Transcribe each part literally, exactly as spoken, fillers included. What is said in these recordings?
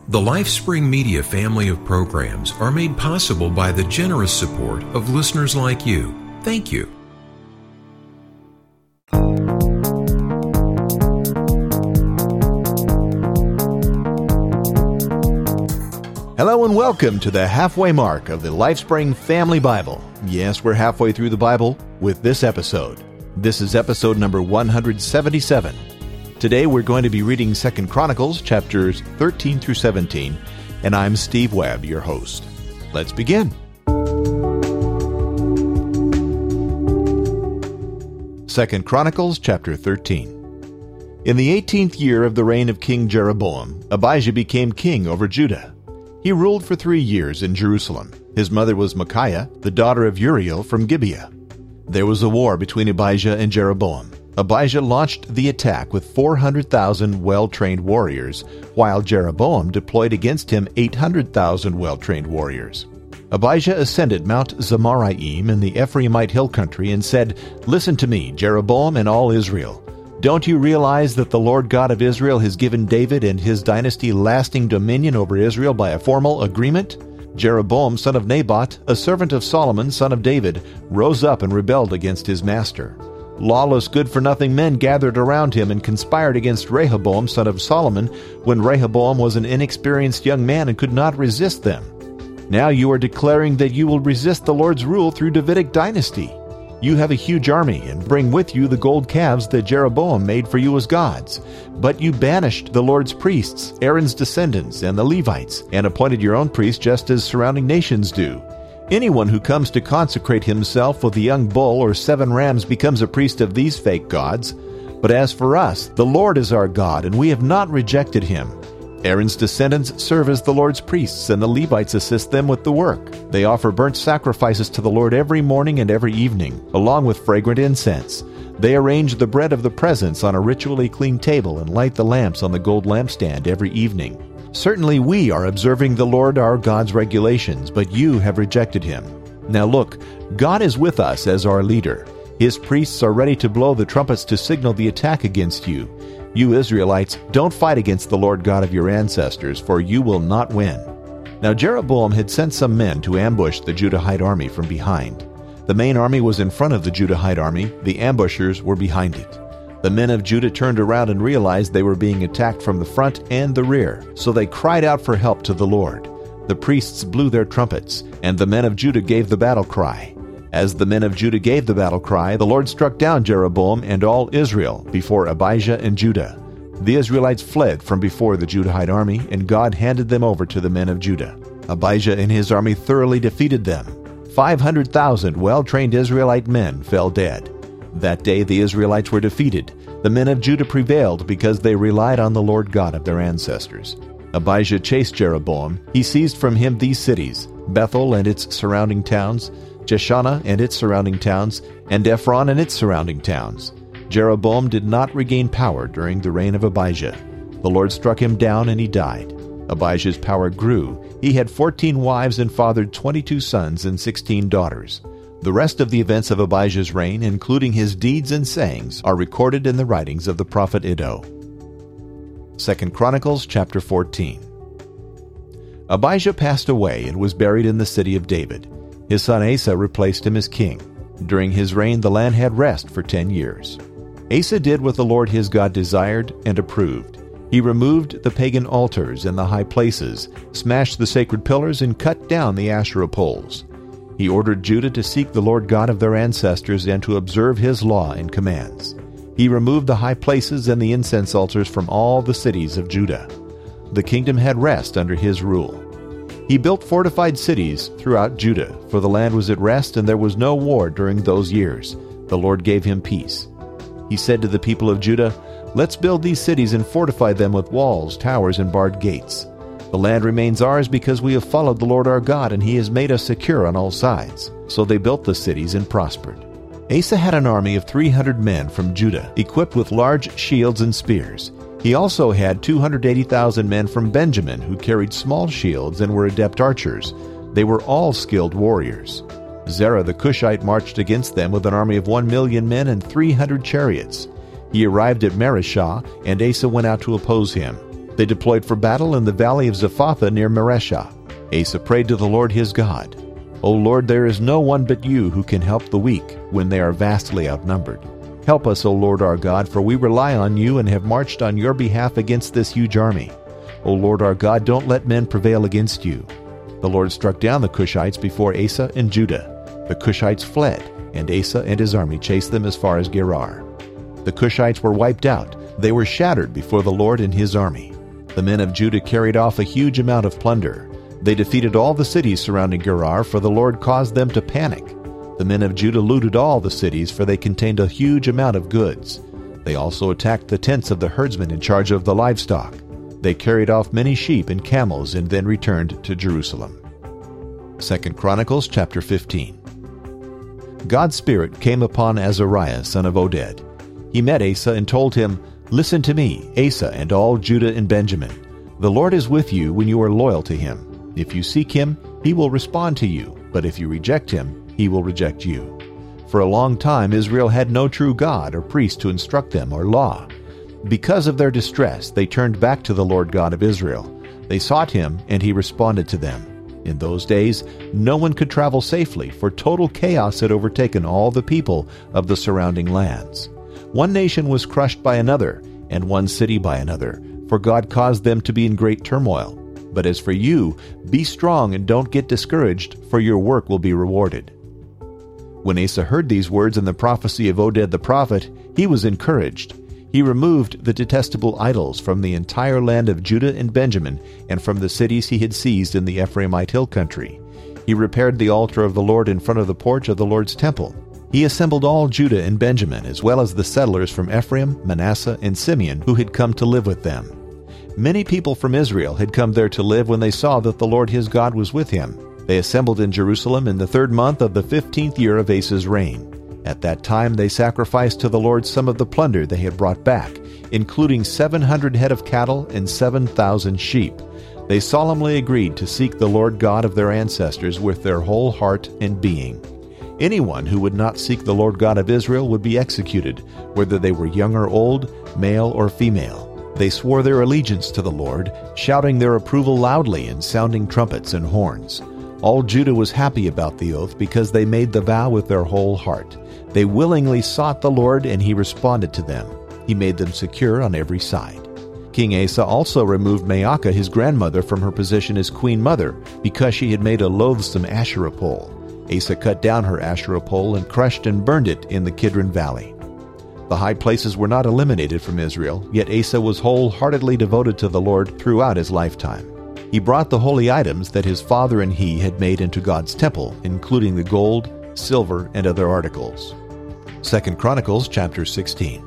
The LifeSpring Media family of programs are made possible by the generous support of listeners like you. Thank you. Hello and welcome to the halfway mark of the LifeSpring Family Bible. Yes, we're halfway through the Bible with this episode. This is episode number one hundred seventy-seven. Today we're going to be reading Second Chronicles chapters thirteen through seventeen, and I'm Steve Webb, your host. Let's begin. Second Chronicles chapter thirteen. In the eighteenth year of the reign of King Jeroboam, Abijah became king over Judah. He ruled for three years in Jerusalem. His mother was Micaiah, the daughter of Uriel from Gibeah. There was a war between Abijah and Jeroboam. Abijah launched the attack with four hundred thousand well-trained warriors, while Jeroboam deployed against him eight hundred thousand well-trained warriors. Abijah ascended Mount Zemaraim in the Ephraimite hill country and said, "Listen to me, Jeroboam and all Israel. Don't you realize that the Lord God of Israel has given David and his dynasty lasting dominion over Israel by a formal agreement?" Jeroboam, son of Nebat, a servant of Solomon, son of David, rose up and rebelled against his master. Lawless, good-for-nothing men gathered around him and conspired against Rehoboam, son of Solomon, when Rehoboam was an inexperienced young man and could not resist them. Now you are declaring that you will resist the Lord's rule through Davidic dynasty. You have a huge army and bring with you the gold calves that Jeroboam made for you as gods. But you banished the Lord's priests, Aaron's descendants, and the Levites, and appointed your own priests just as surrounding nations do. Anyone who comes to consecrate himself with a young bull or seven rams becomes a priest of these fake gods. But as for us, the Lord is our God, and we have not rejected him. Aaron's descendants serve as the Lord's priests, and the Levites assist them with the work. They offer burnt sacrifices to the Lord every morning and every evening, along with fragrant incense. They arrange the bread of the presence on a ritually clean table and light the lamps on the gold lampstand every evening. Certainly we are observing the Lord our God's regulations, but you have rejected him. Now look, God is with us as our leader. His priests are ready to blow the trumpets to signal the attack against you. You Israelites, don't fight against the Lord God of your ancestors, for you will not win." Now Jeroboam had sent some men to ambush the Judahite army from behind. The main army was in front of the Judahite army, the ambushers were behind it. The men of Judah turned around and realized they were being attacked from the front and the rear, so they cried out for help to the Lord. The priests blew their trumpets, and the men of Judah gave the battle cry. As the men of Judah gave the battle cry, the Lord struck down Jeroboam and all Israel before Abijah and Judah. The Israelites fled from before the Judahite army, and God handed them over to the men of Judah. Abijah and his army thoroughly defeated them. five hundred thousand well-trained Israelite men fell dead. That day the Israelites were defeated. The men of Judah prevailed because they relied on the Lord God of their ancestors. Abijah chased Jeroboam. He seized from him these cities, Bethel and its surrounding towns, Jeshanah and its surrounding towns, and Ephron and its surrounding towns. Jeroboam did not regain power during the reign of Abijah. The Lord struck him down and he died. Abijah's power grew. He had fourteen wives and fathered twenty-two sons and sixteen daughters. The rest of the events of Abijah's reign, including his deeds and sayings, are recorded in the writings of the prophet Iddo. Second Chronicles chapter fourteen. Abijah passed away and was buried in the city of David. His son Asa replaced him as king. During his reign the land had rest for ten years. Asa did what the Lord his God desired and approved. He removed the pagan altars and the high places, smashed the sacred pillars, and cut down the Asherah poles. He ordered Judah to seek the Lord God of their ancestors and to observe his law and commands. He removed the high places and the incense altars from all the cities of Judah. The kingdom had rest under his rule. He built fortified cities throughout Judah, for the land was at rest and there was no war during those years. The Lord gave him peace. He said to the people of Judah, "Let's build these cities and fortify them with walls, towers, and barred gates. The land remains ours because we have followed the Lord our God, and he has made us secure on all sides." So they built the cities and prospered. Asa had an army of three hundred men from Judah, equipped with large shields and spears. He also had two hundred eighty thousand men from Benjamin who carried small shields and were adept archers. They were all skilled warriors. Zerah the Cushite marched against them with an army of one million men and three hundred chariots. He arrived at Mareshah, and Asa went out to oppose him. They deployed for battle in the valley of Zephathah near Mareshah. Asa prayed to the Lord his God, "O Lord, there is no one but you who can help the weak when they are vastly outnumbered. Help us, O Lord our God, for we rely on you and have marched on your behalf against this huge army. O Lord our God, don't let men prevail against you." The Lord struck down the Cushites before Asa and Judah. The Cushites fled, and Asa and his army chased them as far as Gerar. The Cushites were wiped out. They were shattered before the Lord and his army. The men of Judah carried off a huge amount of plunder. They defeated all the cities surrounding Gerar, for the Lord caused them to panic. The men of Judah looted all the cities, for they contained a huge amount of goods. They also attacked the tents of the herdsmen in charge of the livestock. They carried off many sheep and camels and then returned to Jerusalem. Second Chronicles chapter fifteen. God's Spirit came upon Azariah, son of Oded. He met Asa and told him, "Listen to me, Asa and all Judah and Benjamin. The Lord is with you when you are loyal to him. If you seek him, he will respond to you, but if you reject him, he will reject you." For a long time Israel had no true God or priest to instruct them or law. Because of their distress, they turned back to the Lord God of Israel. They sought him, and he responded to them. In those days, no one could travel safely, for total chaos had overtaken all the people of the surrounding lands. One nation was crushed by another, and one city by another, for God caused them to be in great turmoil. But as for you, be strong and don't get discouraged, for your work will be rewarded. When Asa heard these words in the prophecy of Oded the prophet, he was encouraged. He removed the detestable idols from the entire land of Judah and Benjamin, and from the cities he had seized in the Ephraimite hill country. He repaired the altar of the Lord in front of the porch of the Lord's temple. He assembled all Judah and Benjamin, as well as the settlers from Ephraim, Manasseh, and Simeon, who had come to live with them. Many people from Israel had come there to live when they saw that the Lord his God was with him. They assembled in Jerusalem in the third month of the fifteenth year of Asa's reign. At that time they sacrificed to the Lord some of the plunder they had brought back, including seven hundred head of cattle and seven thousand sheep. They solemnly agreed to seek the Lord God of their ancestors with their whole heart and being. Anyone who would not seek the Lord God of Israel would be executed, whether they were young or old, male or female. They swore their allegiance to the Lord, shouting their approval loudly and sounding trumpets and horns. All Judah was happy about the oath because they made the vow with their whole heart. They willingly sought the Lord, and he responded to them. He made them secure on every side. King Asa also removed Maacah, his grandmother, from her position as queen mother because she had made a loathsome Asherah pole. Asa cut down her Asherah pole and crushed and burned it in the Kidron Valley. The high places were not eliminated from Israel, yet Asa was wholeheartedly devoted to the Lord throughout his lifetime. He brought the holy items that his father and he had made into God's temple, including the gold, silver, and other articles. Second Chronicles chapter sixteen.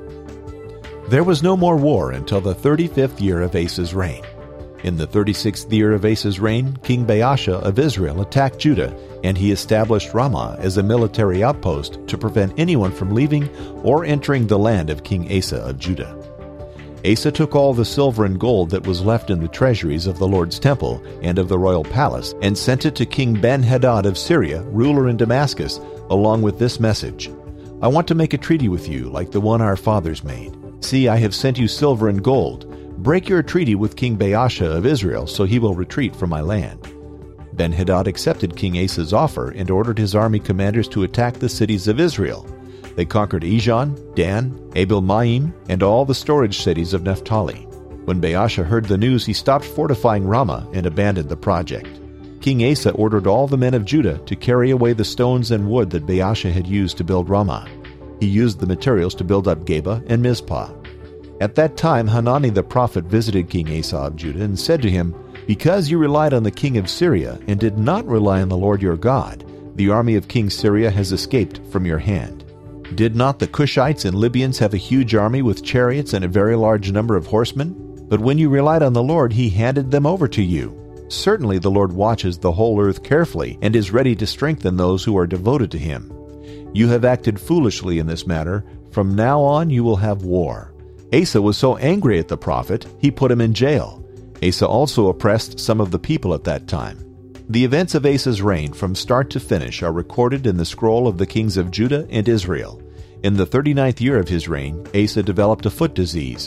There was no more war until the thirty-fifth year of Asa's reign. In the thirty-sixth year of Asa's reign, King Baasha of Israel attacked Judah, and he established Ramah as a military outpost to prevent anyone from leaving or entering the land of King Asa of Judah. Asa took all the silver and gold that was left in the treasuries of the Lord's temple and of the royal palace, and sent it to King Ben-Hadad of Syria, ruler in Damascus, along with this message: "I want to make a treaty with you like the one our fathers made. See, I have sent you silver and gold. Break your treaty with King Baasha of Israel, so he will retreat from my land." Ben-Hadad accepted King Asa's offer and ordered his army commanders to attack the cities of Israel. They conquered Ijon, Dan, Abel-Maim, and all the storage cities of Naphtali. When Baasha heard the news, he stopped fortifying Ramah and abandoned the project. King Asa ordered all the men of Judah to carry away the stones and wood that Baasha had used to build Ramah. He used the materials to build up Geba and Mizpah. At that time Hanani the prophet visited King Asa of Judah and said to him, "Because you relied on the king of Syria and did not rely on the Lord your God, the army of King Syria has escaped from your hand. Did not the Cushites and Libyans have a huge army with chariots and a very large number of horsemen? But when you relied on the Lord, he handed them over to you. Certainly the Lord watches the whole earth carefully and is ready to strengthen those who are devoted to him. You have acted foolishly in this matter. From now on you will have war." Asa was so angry at the prophet, he put him in jail. Asa also oppressed some of the people at that time. The events of Asa's reign from start to finish are recorded in the scroll of the kings of Judah and Israel. In the thirty-ninth year of his reign, Asa developed a foot disease.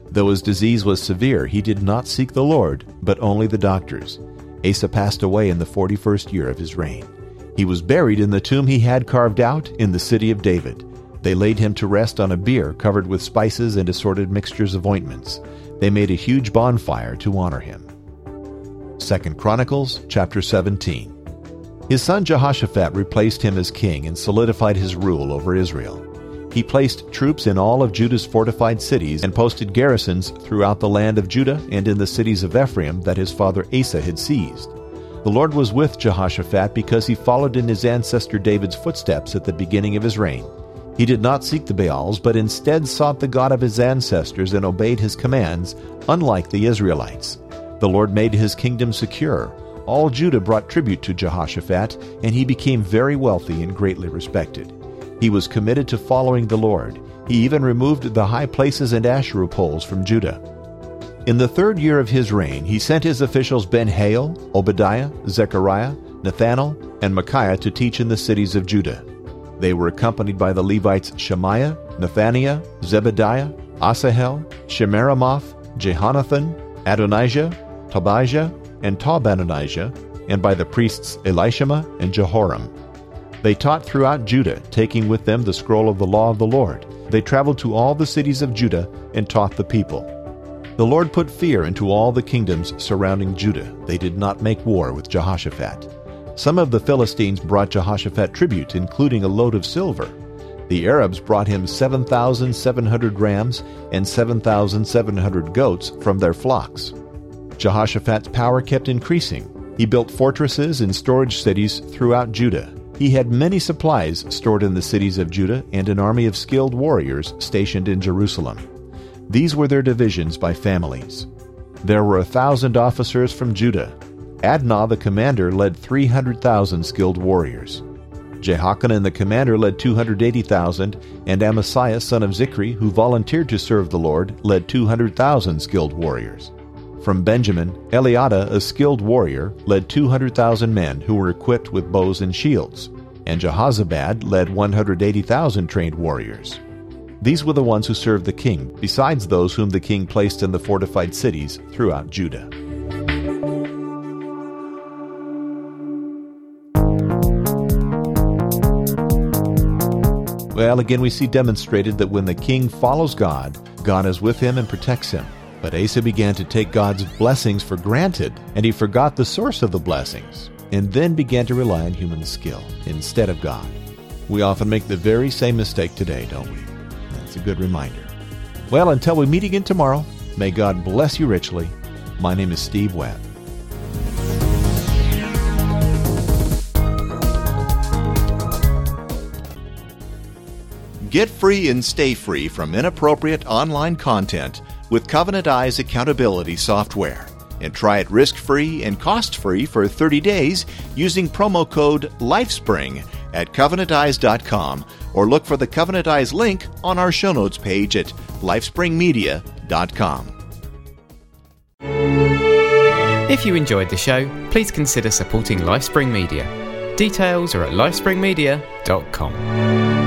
Though his disease was severe, he did not seek the Lord, but only the doctors. Asa passed away in the forty-first year of his reign. He was buried in the tomb he had carved out in the city of David. They laid him to rest on a bier covered with spices and assorted mixtures of ointments. They made a huge bonfire to honor him. Second Chronicles chapter seventeen. His son Jehoshaphat replaced him as king and solidified his rule over Israel. He placed troops in all of Judah's fortified cities and posted garrisons throughout the land of Judah and in the cities of Ephraim that his father Asa had seized. The Lord was with Jehoshaphat because he followed in his ancestor David's footsteps at the beginning of his reign. He did not seek the Baals, but instead sought the God of his ancestors and obeyed his commands, unlike the Israelites. The Lord made his kingdom secure. All Judah brought tribute to Jehoshaphat, and he became very wealthy and greatly respected. He was committed to following the Lord. He even removed the high places and Asherah poles from Judah. In the third year of his reign, he sent his officials Ben-Hail, Obadiah, Zechariah, Nathanael, and Micaiah to teach in the cities of Judah. They were accompanied by the Levites Shemaiah, Nethaniah, Zebediah, Asahel, Shemiramoth, Jehonathan, Adonijah, Tobijah, and Tobadonijah, and by the priests Elishama and Jehoram. They taught throughout Judah, taking with them the scroll of the law of the Lord. They traveled to all the cities of Judah and taught the people. The Lord put fear into all the kingdoms surrounding Judah. They did not make war with Jehoshaphat. Some of the Philistines brought Jehoshaphat tribute, including a load of silver. The Arabs brought him seven thousand seven hundred rams and seven thousand seven hundred goats from their flocks. Jehoshaphat's power kept increasing. He built fortresses and storage cities throughout Judah. He had many supplies stored in the cities of Judah and an army of skilled warriors stationed in Jerusalem. These were their divisions by families. There were a thousand officers from Judah. Adnah the commander led three hundred thousand skilled warriors. Jehochanan the commander led two hundred eighty thousand, and Amasiah son of Zichri, who volunteered to serve the Lord, led two hundred thousand skilled warriors. From Benjamin, Eliada, a skilled warrior, led two hundred thousand men who were equipped with bows and shields, and Jehozabad led one hundred eighty thousand trained warriors. These were the ones who served the king, besides those whom the king placed in the fortified cities throughout Judah. Well, again, we see demonstrated that when the king follows God, God is with him and protects him. But Asa began to take God's blessings for granted, and he forgot the source of the blessings, and then began to rely on human skill instead of God. We often make the very same mistake today, don't we? That's a good reminder. Well, until we meet again tomorrow, may God bless you richly. My name is Steve Webb. Get free and stay free from inappropriate online content with Covenant Eyes accountability software, and try it risk-free and cost-free for thirty days using promo code LifeSpring at covenant eyes dot com, or look for the Covenant Eyes link on our show notes page at lifespring media dot com. If you enjoyed the show, please consider supporting LifeSpring Media. Details are at lifespring media dot com.